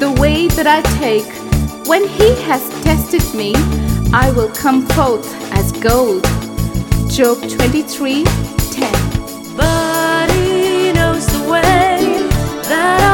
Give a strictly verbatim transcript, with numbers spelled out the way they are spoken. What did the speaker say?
the way that I take. When he has tested me, I will come forth as gold. Job twenty-three ten. But he knows the way that I